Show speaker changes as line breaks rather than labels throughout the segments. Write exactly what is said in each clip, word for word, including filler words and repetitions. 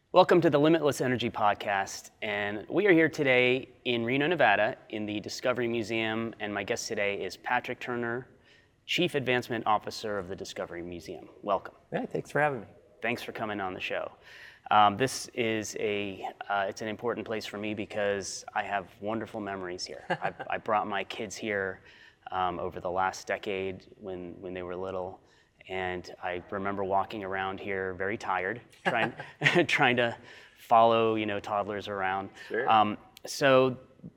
Welcome to the Limitless Energy Podcast, and we are here today in Reno, Nevada, in the Discovery Museum, and my guest today is Patrick Turner, Chief Advancement Officer of the Discovery Museum. Welcome.
Yeah, thanks for having me.
Thanks for coming on the show. Um, this is a, uh, it's an important place for me because I have wonderful memories here. I, I brought my kids here um, over the last decade when, when they were little. And I remember walking around here very tired, trying trying to follow, you know, toddlers around.
Sure.
Um, so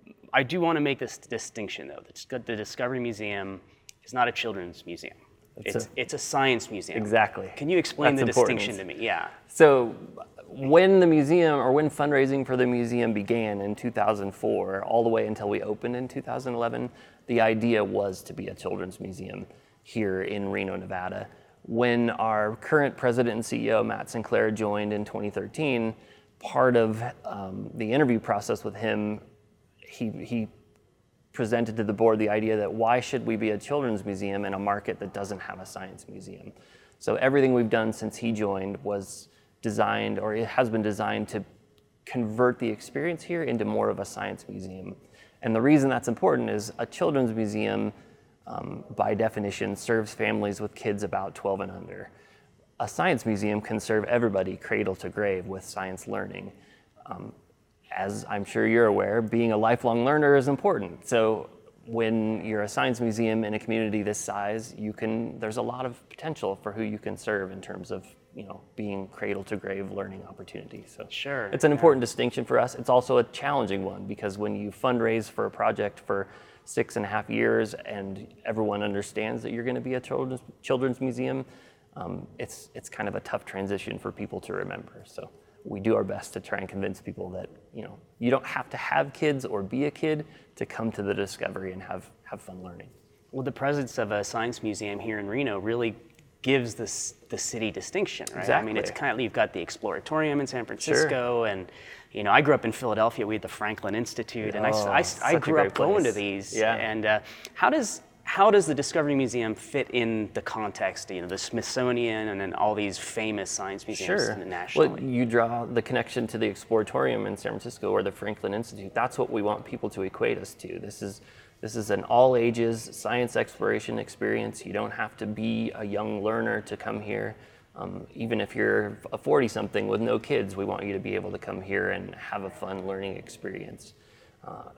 I do want to make this distinction, though. The, the Discovery Museum is not a children's museum. It's it's a, it's a science museum.
Exactly.
Can you explain
That's
the
important.
distinction to me? Yeah.
So when the museum, or when fundraising for the museum began in two thousand four, all the way until we opened in two thousand eleven, the idea was to be a children's museum here in Reno, Nevada. When our current president and C E O, Matt Sinclair, joined in twenty thirteen, part of um, the interview process with him, he, he presented to the board the idea that why should we be a children's museum in a market that doesn't have a science museum? So everything we've done since he joined was designed, or it has been designed to convert the experience here into more of a science museum. And the reason that's important is a children's museum, Um, by definition, serves families with kids about twelve and under. A science museum can serve everybody cradle to grave with science learning. Um, as I'm sure you're aware, being a lifelong learner is important. So when you're a science museum in a community this size, you can, there's a lot of potential for who you can serve in terms of, you know, being cradle to grave learning opportunities. So
sure,
it's an
yeah.
important distinction for us. It's also a challenging one because when you fundraise for a project for six and a half years and everyone understands that you're going to be a children's, children's museum, um, it's it's kind of a tough transition for people to remember. So we do our best to try and convince people that, you know, you don't have to have kids or be a kid to come to the Discovery and have, have fun learning.
Well, the presence of a science museum here in Reno really gives this the city distinction, right?
Exactly.
I mean, it's kind of, you've got the Exploratorium in San Francisco, sure. and you know, I grew up in Philadelphia. We had the Franklin Institute, and
oh,
I, I, I grew up going to these.
Yeah.
And uh, how does how does the Discovery Museum fit in the context? You know, the Smithsonian, and then all these famous science museums
sure.
nationally.
Well, you draw the connection to the Exploratorium in San Francisco or the Franklin Institute. That's what we want people to equate us to. This is This is an all-ages science exploration experience. You don't have to be a young learner to come here. Um, even if you're a forty-something with no kids, we want you to be able to come here and have a fun learning experience. Uh,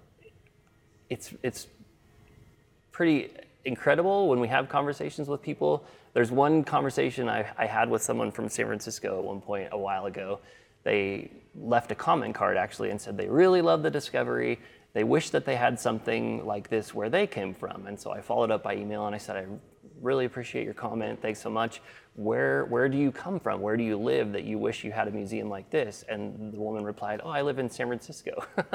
it's, it's pretty incredible when we have conversations with people. There's one conversation I, I had with someone from San Francisco at one point a while ago. They left a comment card actually and said they really love the Discovery. They wish that they had something like this where they came from. And so I followed up by email and I said, I really appreciate your comment. Thanks so much. Where where do you come from? Where do you live that you wish you had a museum like this? And the woman replied, oh, I live in San Francisco.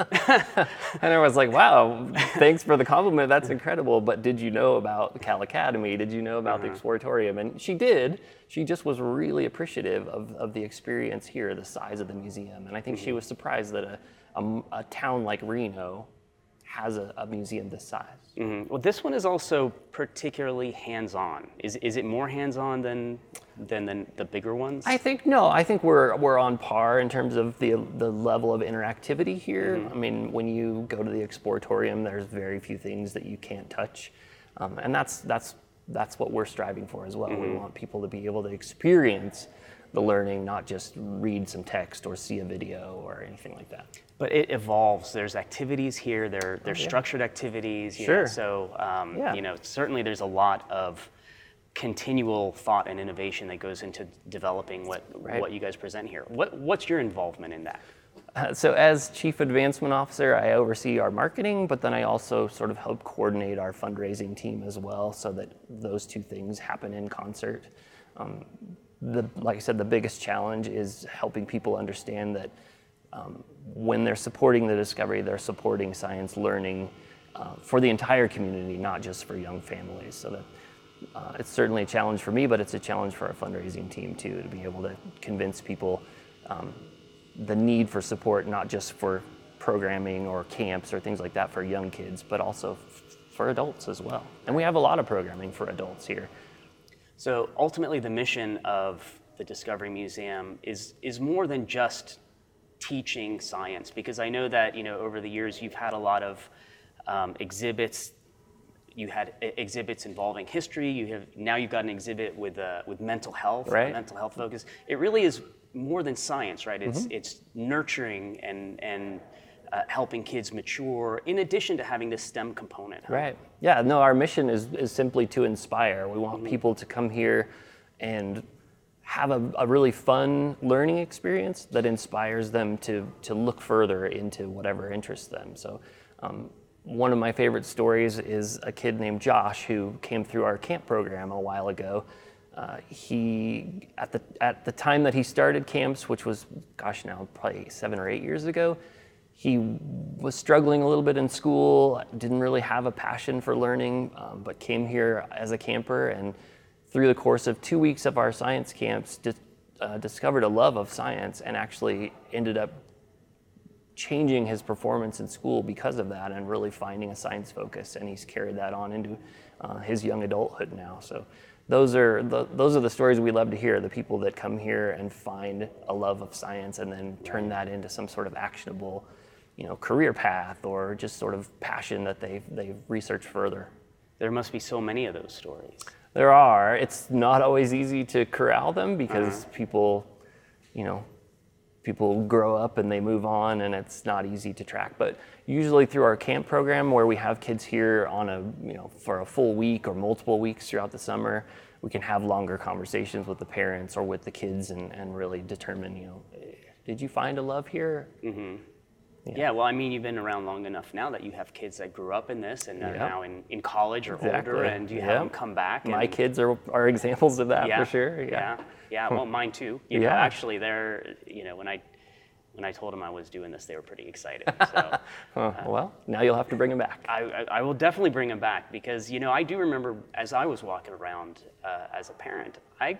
And I was like, wow, thanks for the compliment. That's incredible. But did you know about Cal Academy? Did you know about
uh-huh.
the Exploratorium? And she did. She just was really appreciative of, of the experience here, the size of the museum. And I think mm-hmm. she was surprised that a A, a town like Reno has a, a museum this size.
Mm-hmm. Well, this one is also particularly hands-on. Is is it more hands-on than than, than the bigger ones?
I think no. I think we're we're on par in terms of the the level of interactivity here. Mm-hmm. I mean, when you go to the Exploratorium, there's very few things that you can't touch, um, and that's that's that's what we're striving for as well. Mm-hmm. We want people to be able to experience the learning, not just read some text or see a video or anything like that.
But it evolves. There's activities here. There, there's
oh, yeah.
structured activities. You
sure.
know, so um,
yeah.
you know, certainly there's a lot of continual thought and innovation that goes into developing what
right.
what you guys present here. What what's your involvement in that?
Uh, so as Chief Advancement Officer, I oversee our marketing, but then I also sort of help coordinate our fundraising team as well, so that those two things happen in concert. Um, the like I said, the biggest challenge is helping people understand that Um, when they're supporting the Discovery, they're supporting science learning uh, for the entire community, not just for young families. So that uh, it's certainly a challenge for me, but it's a challenge for our fundraising team too, to be able to convince people um, the need for support, not just for programming or camps or things like that for young kids, but also f- for adults as well. And we have a lot of programming for adults here.
So ultimately the mission of the Discovery Museum is is more than just teaching science? Because I know that, you know, over the years you've had a lot of um, exhibits. You had e- exhibits involving history. You have now you've got an exhibit with uh, with mental health,
Right.
a mental health focus. It really is more than science, right? It's
Mm-hmm.
it's nurturing and and uh, helping kids mature. In addition to having this STEM component, huh?
Right. Yeah. No, our mission is is simply to inspire. We want people to come here and have a, a really fun learning experience that inspires them to to look further into whatever interests them. So. Um, One of my favorite stories is a kid named Josh who came through our camp program a while ago. Uh, he, at the at the time that he started camps, which was, gosh, now probably seven or eight years ago, he was struggling a little bit in school, didn't really have a passion for learning, um, but came here as a camper, and through the course of two weeks of our science camps, di- uh, discovered a love of science and actually ended up changing his performance in school because of that, and really finding a science focus, and he's carried that on into uh, his young adulthood now. So those are the, those are the stories we love to hear, the people that come here and find a love of science and then turn that into some sort of actionable, you know, career path or just sort of passion that they've, they've researched further.
There must be so many of those stories.
There are. It's not always easy to corral them because
Uh-huh.
people, you know, people grow up and they move on, and it's not easy to track. But usually through our camp program, where we have kids here on a, you know, for a full week or multiple weeks throughout the summer, we can have longer conversations with the parents or with the kids and, and really determine, you know, did you find a love here?
Mm-hmm. Yeah. yeah, well, I mean, you've been around long enough now that you have kids that grew up in this and are
Yep.
now in, in college or
Exactly.
older, and you
Yep.
have them come back.
My
and,
kids are, are examples of that
yeah,
for sure.
Yeah,
Yeah.
yeah. Well, mine too. You know,
Yeah.
actually, they're, you know, when I when I told them I was doing this, they were pretty excited. So
Huh, well, now you'll have to bring them back.
I, I, I will definitely bring them back because, you know, I do remember as I was walking around uh, as a parent, I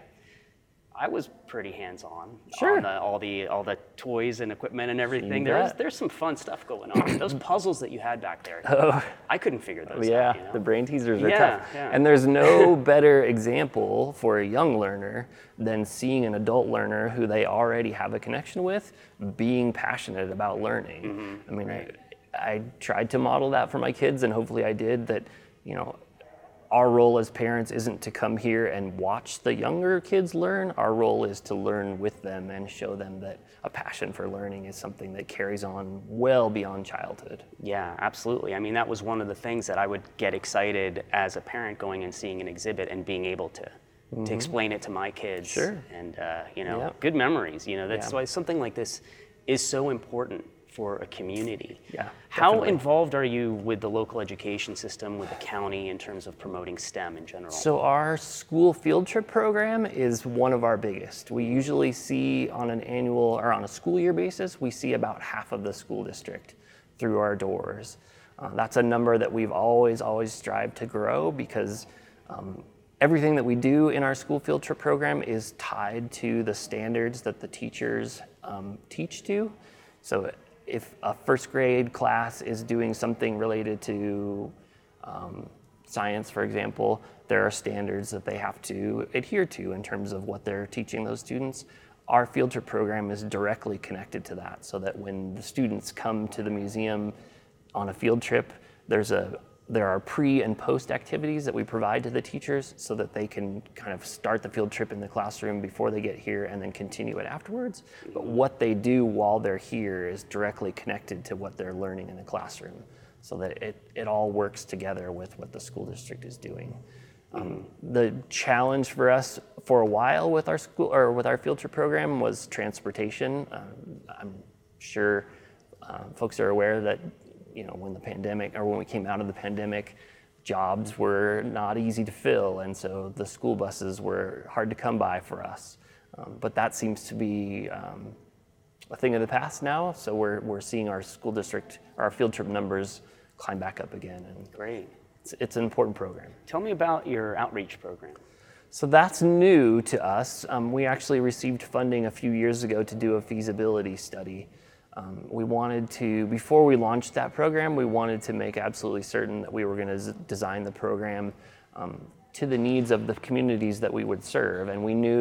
I was pretty hands-on
Sure.
on the, all the all the toys and equipment and everything.
You
There's
bet.
there's some fun stuff going on. Those puzzles that you had back there,
Oh.
I couldn't figure those
Yeah,
out. You know?
the brain teasers are
Yeah,
tough.
yeah.
And there's no better example for a young learner than seeing an adult learner who they already have a connection with being passionate about learning.
Mm-hmm.
I mean, I, I tried to model that for my kids, and hopefully I did, that, you know, our role as parents isn't to come here and watch the younger kids learn. Our role is to learn with them and show them that a passion for learning is something that carries on well beyond childhood.
Yeah, absolutely. I mean, that was one of the things that I would get excited as a parent going and seeing an exhibit and being able to to explain it to my kids.
Sure.
And uh, you know,
Yep.
good memories. You know, that's
Yeah.
why something like this is so important for a community.
Yeah,
How
definitely.
involved are you with the local education system, with the county, in terms of promoting STEM in general?
So our school field trip program is one of our biggest. We usually see on an annual or on a school year basis, we see about half of the school district through our doors. Uh, that's a number that we've always, always strived to grow because um, everything that we do in our school field trip program is tied to the standards that the teachers um, teach to. So if a first grade class is doing something related to um, science, for example, there are standards that they have to adhere to in terms of what they're teaching those students. Our field trip program is directly connected to that, so that when the students come to the museum on a field trip, there's a there are pre and post activities that we provide to the teachers so that they can kind of start the field trip in the classroom before they get here and then continue it afterwards. But what they do while they're here is directly connected to what they're learning in the classroom, so that it, it all works together with what the school district is doing. Um, the challenge for us for a while with our school or with our field trip program was transportation. Um, I'm sure uh, folks are aware that, you know, when the pandemic or when we came out of the pandemic, jobs were not easy to fill, and so the school buses were hard to come by for us. Um, but that seems to be um, a thing of the past now. So we're we're seeing our school district, our field trip numbers climb back up again, and
Great.
it's, it's an important program.
Tell me about your outreach program.
So that's new to us. Um, we actually received funding a few years ago to do a feasibility study. Um, we wanted to, before we launched that program, we wanted to make absolutely certain that we were going to z- design the program um, to the needs of the communities that we would serve. And we knew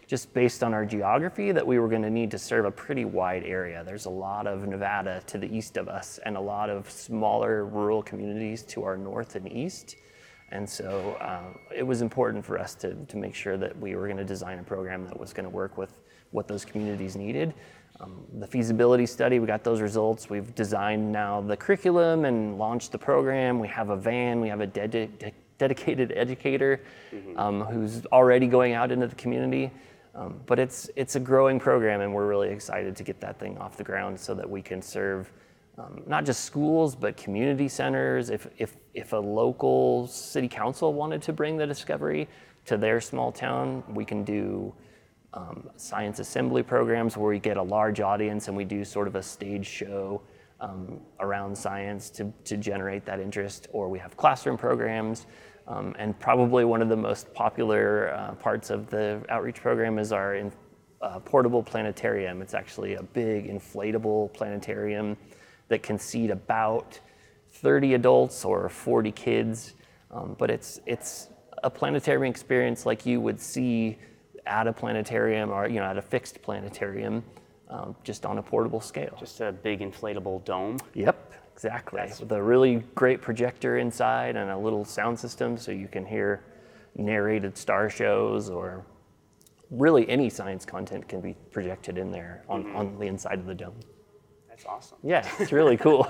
just based on our geography, that we were going to need to serve a pretty wide area. There's a lot of Nevada to the east of us and a lot of smaller rural communities to our north and east. And so um, it was important for us to, to make sure that we were going to design a program that was going to work with what those communities needed. Um, the feasibility study, we got those results. We've designed now the curriculum and launched the program. We have a van, we have a dedi- de- dedicated educator mm-hmm. um, who's already going out into the community. Um, but it's it's a growing program, and we're really excited to get that thing off the ground so that we can serve um, not just schools, but community centers. If, if, if a local city council wanted to bring the Discovery to their small town, we can do Um, science assembly programs where we get a large audience and we do sort of a stage show um, around science to, to generate that interest, or we have classroom programs. Um, and probably one of the most popular uh, parts of the outreach program is our in, uh, portable planetarium. It's actually a big inflatable planetarium that can seat about thirty adults or forty kids. Um, but it's, it's a planetarium experience like you would see at a planetarium, or you know, at a fixed planetarium, um, just on a portable scale.
Just a big inflatable dome.
Yep, exactly. That's with a really great projector inside and a little sound system, so you can hear narrated star shows, or really any science content can be projected in there on, mm-hmm. on the inside of the dome.
That's awesome.
Yeah, it's really cool.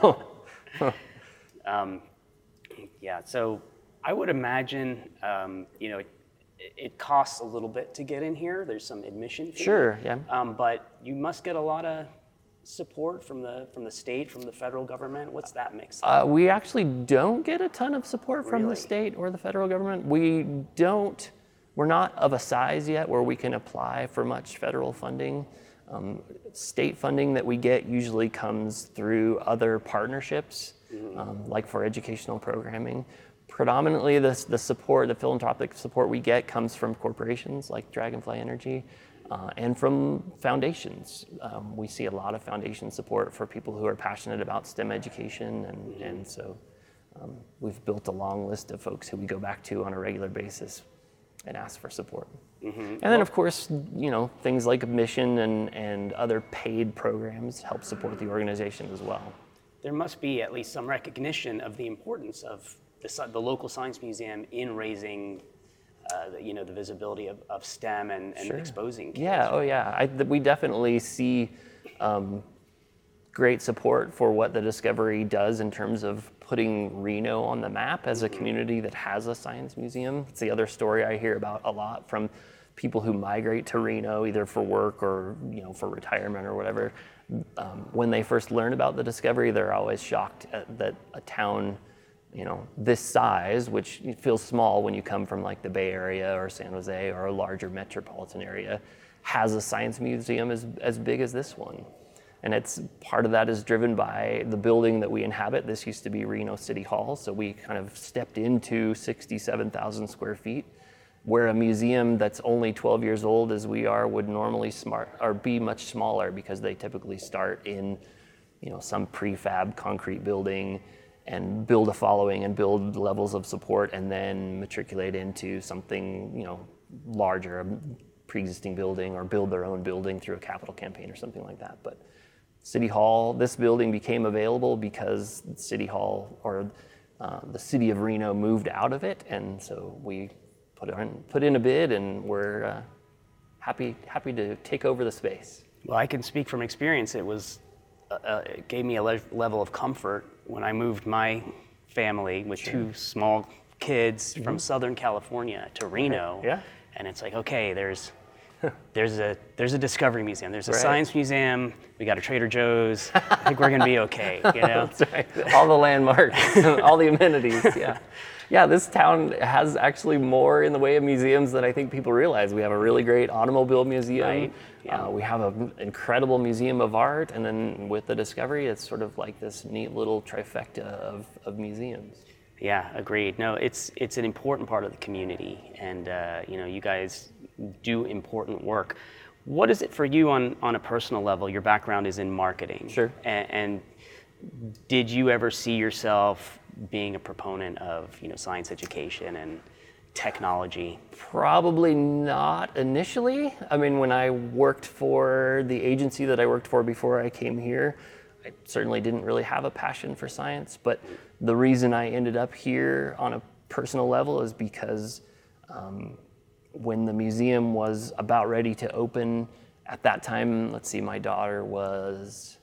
um, yeah, so I would imagine, um, you know, it costs a little bit to get in here. There's some admission fee.
Sure, yeah.
Um, but you must get a lot of support from the from the state, from the federal government. What's that mix like?
Uh, we actually don't get a ton of support from
Really?
the state or the federal government. We don't, we're not of a size yet where we can apply for much federal funding. Um, state funding that we get usually comes through other partnerships, mm-hmm. um, like for educational programming. Predominantly, the, the support, the philanthropic support we get comes from corporations like Dragonfly Energy uh, and from foundations. Um, we see a lot of foundation support for people who are passionate about STEM education, and, mm-hmm. and so um, we've built a long list of folks who we go back to on a regular basis and ask for support. Mm-hmm. And then, of course, you know, things like Mission and, and other paid programs help support the organization as well.
There must be at least some recognition of the importance of The, the local science museum in raising, uh, the, you know, the visibility of, of STEM and, and
sure.
exposing kids.
Yeah, oh yeah. I, th- we definitely see um, great support for what the Discovery does in terms of putting Reno on the map as a community that has a science museum. It's the other story I hear about a lot from people who migrate to Reno, either for work or you know for retirement or whatever. Um, when they first learn about the Discovery, they're always shocked at, that a town you know, this size, which feels small when you come from like the Bay Area or San Jose or a larger metropolitan area, has a science museum as, as big as this one. And it's part of that is driven by the building that we inhabit. This used to be Reno City Hall, so we kind of stepped into sixty-seven thousand square feet, where a museum that's only twelve years old as we are would normally smart or be much smaller, because they typically start in, you know, some prefab concrete building and build a following and build levels of support, and then matriculate into something, you know, larger, a pre-existing building, or build their own building through a capital campaign or something like that. But City Hall, this building became available because City Hall, or uh, the city of Reno, moved out of it, and so we put in put in a bid, and we're uh, happy happy to take over the space.
Well, I can speak from experience. It was uh, it gave me a le- level of comfort when I moved my family with sure. two small kids mm-hmm. from Southern California to Reno.
Yeah.
And it's like, okay, there's there's a there's a Discovery Museum, there's a
right.
Science Museum, we got a Trader Joe's. I think we're gonna be okay, you know?
That's right. All the landmarks, all the amenities, yeah. Yeah, this town has actually more in the way of museums than I think people realize. We have a really great automobile museum.
Right. Yeah.
Uh, we have an incredible museum of art, and then with the Discovery, it's sort of like this neat little trifecta of, of museums.
Yeah, agreed. No, it's it's an important part of the community, and uh, you know, you guys do important work. What is it for you on, on a personal level? Your background is in marketing.
Sure.
And, and did you ever see yourself being a proponent of, you know, science education and technology?
Probably not initially. I mean, when I worked for the agency that I worked for before I came here, I certainly didn't really have a passion for science, but the reason I ended up here on a personal level is because um, when the museum was about ready to open, at that time, let's see, my daughter was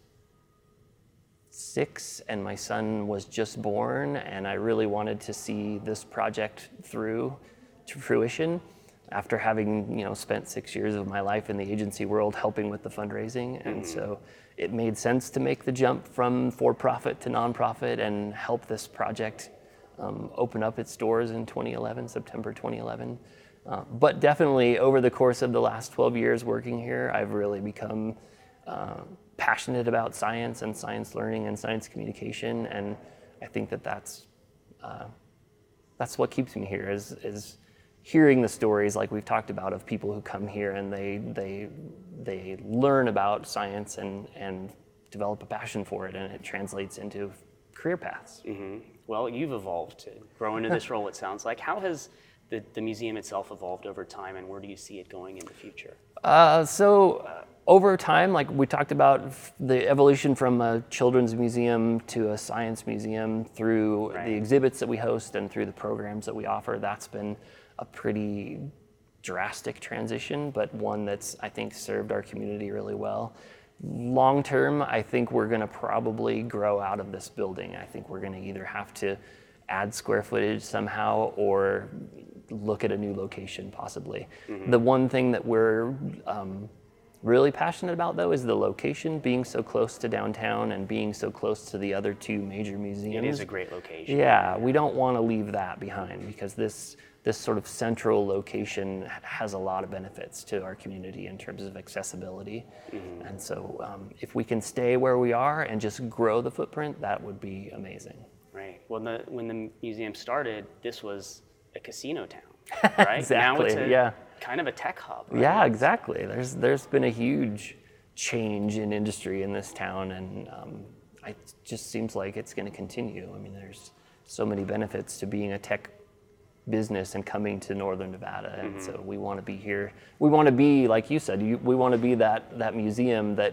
six and my son was just born, and I really wanted to see this project through to fruition after having, you know, spent six years of my life in the agency world helping with the fundraising. And so it made sense to make the jump from for-profit to nonprofit and help this project um, open up its doors in twenty eleven, September twenty eleven. Uh, but definitely over the course of the last twelve years working here, I've really become uh, passionate about science and science learning and science communication. And I think that that's, uh, that's what keeps me here is, is hearing the stories like we've talked about of people who come here and they they they learn about science and and develop a passion for it, and it translates into career paths.
Mm-hmm. Well, you've evolved to grow into this role, it sounds like. How has the, the museum itself evolved over time, and where do you see it going in the future?
Uh, so uh, over time, like we talked about, f- the evolution from a children's museum to a science museum through
Right.
the exhibits that we host and through the programs that we offer, that's been a pretty drastic transition, but one that's, I think, served our community really well. Long term, I think we're going to probably grow out of this building. I think we're going to either have to add square footage somehow or look at a new location possibly. Mm-hmm. The one thing that we're um, really passionate about, though, is the location, being so close to downtown and being so close to the other two major museums.
It is a great location.
Yeah, we don't want to leave that behind because this this sort of central location has a lot of benefits to our community in terms of accessibility. Mm-hmm. And so um, if we can stay where we are and just grow the footprint, that would be amazing.
Right. Well, the, when the museum started, this was a casino town, right?
Exactly,
Now it's a,
yeah.
kind of a tech hub. Right?
Yeah, exactly. There's there's been a huge change in industry in this town, and um, it just seems like it's going to continue. I mean, there's so many benefits to being a tech business and coming to Northern Nevada, and mm-hmm. so we want to be here. We want to be, like you said, you, we want to be that that museum that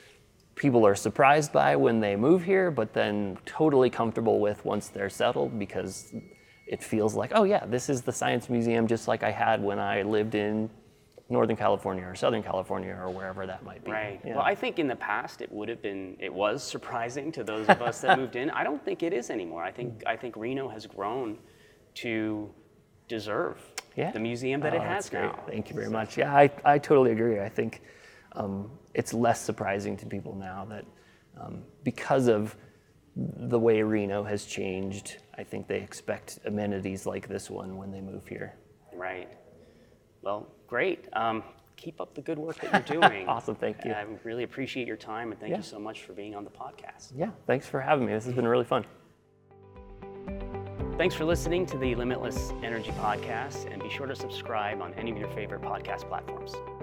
people are surprised by when they move here, but then totally comfortable with once they're settled, because it feels like, oh yeah, this is the science museum just like I had when I lived in Northern California or Southern California or wherever that might be.
Right.
Yeah.
Well, I think in the past it would have been, it was surprising to those of us that moved in. I don't think it is anymore. I think I think Reno has grown to deserve
yeah.
the museum that
oh,
it has
that's great.
now.
Thank you very much. Yeah, I, I totally agree. I think um, it's less surprising to people now that um, because of the way Reno has changed, I think they expect amenities like this one when they move here.
Right. Well, great. Um, keep up the good work that you're doing.
Awesome, thank you.
I really appreciate your time, and thank
yeah.
you so much for being on the podcast.
Yeah, thanks for having me. This has been really fun.
Thanks for listening to the Limitless Energy Podcast, and be sure to subscribe on any of your favorite podcast platforms.